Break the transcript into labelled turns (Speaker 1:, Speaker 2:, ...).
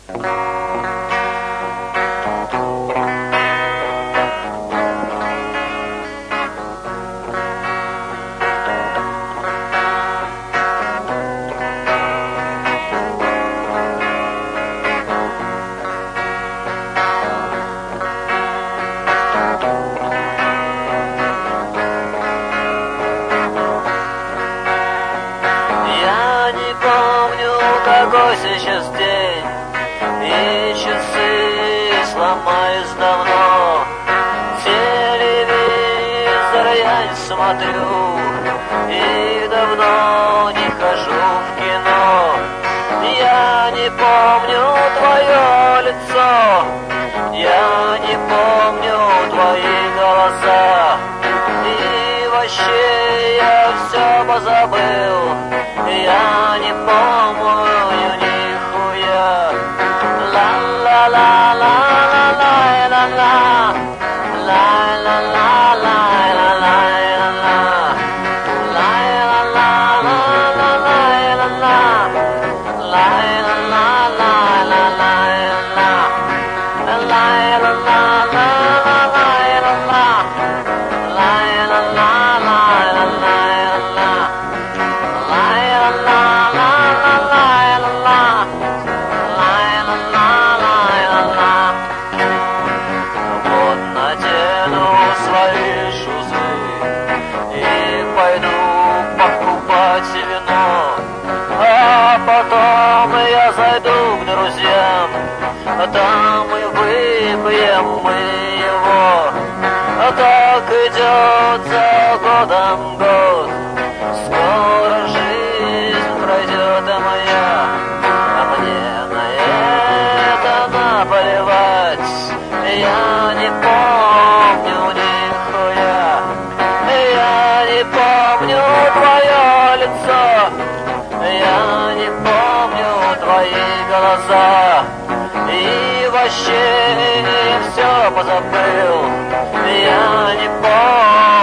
Speaker 1: Какой сейчас день, и часы сломались давно. Телевизор я не смотрю, и давно не хожу в кино. Я не помню твое лицо, я не помню твои голоса. И вообще я все позабыл, я не помню нихуя. Ла-ла-ла-ла-ла-ла-ла-ла, ла-ла-ла-ла-ла-ла-ла, вот надену свои шузы и пойду покупать вино, а потом я зайду к друзьям, там и выпьем мы его. Так идет за годом год, скоро жизнь пройдет моя, а мне на это наплевать. Я не помню нихуя, я не помню твое лицо, я не помню твои глаза. И вообще все позабыл, я не помню.